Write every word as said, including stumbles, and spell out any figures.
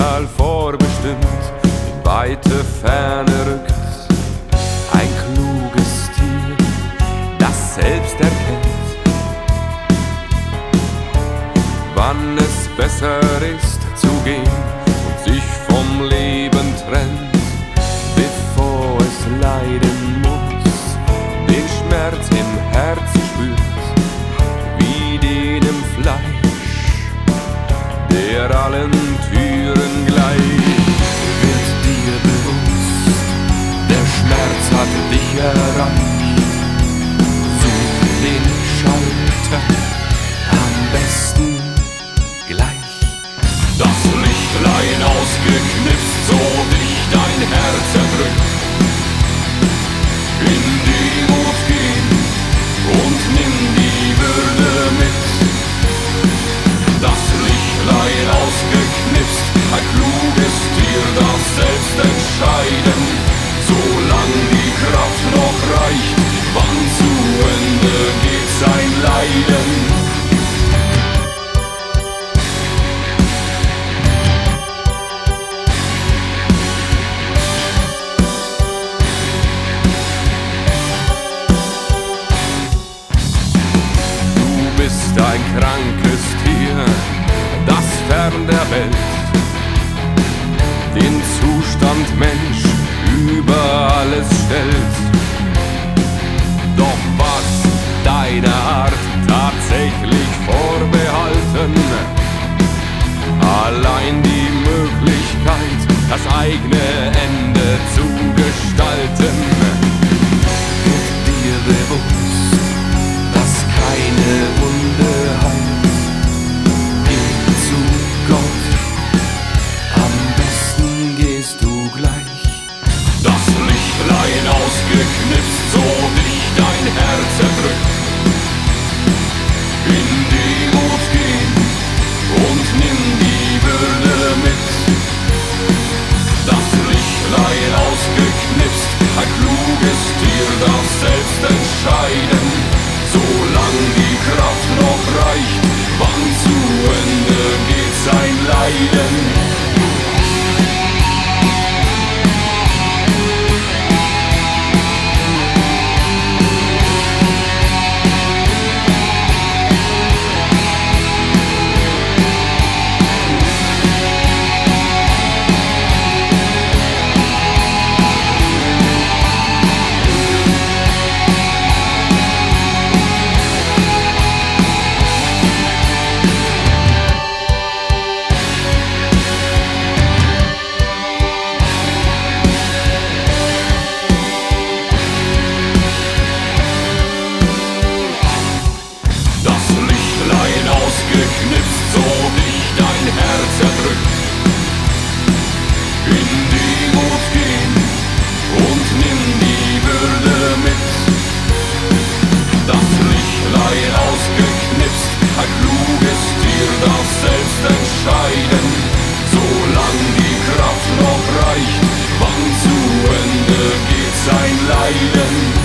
Schicksal vorbestimmt in weite Ferne rückt. Ein kluges Tier, das selbst erkennt, wann es besser ist zu gehen und sich vom Leben trennt, bevor es leiden muss, den Schmerz im Herzen spürt, wie den im Fleisch, der allen Türen gleicht. Wird dir bewusst, der Schmerz hat dich erreicht, such den Schalter am besten gleich. Das Lichtlein ausgeknipst, so dich dein Herz erdrückt. In Demut gehen und nimm die Würde mit. Das Lichtlein ausgeknipst, ein kluges Tier darf selbst entscheiden, solang die Kraft noch reicht, wann zu Ende geht sein Leiden. Du bist ein krankes Tier, das fern der Welt den Zustand Mensch über alles stellt. Doch was deiner Art tatsächlich vorbehalten, allein die Möglichkeit, das eigene Ende zu gestalten. Wird dir bewusst, dass keine Wunde heilt, geh zu Gott, am besten gehst du gleich. Das Lichtlein ausgeknipst, so dich dein Herz erdrückt. In Demut gehen und nimm die Würde mit. Das Lichtlein ausgeknipst, ein kluges Tier darf selbst entscheiden, solang die Kraft noch reicht, wann zu Ende geht sein Leiden. Ausgeknipst, so dich dein Herz erdrückt. In Demut gehen und nimm die Würde mit. Das Lichtlein ausgeknipst, ein kluges Tier darf selbst entscheiden, solang die Kraft noch reicht, wann zu Ende geht sein Leiden.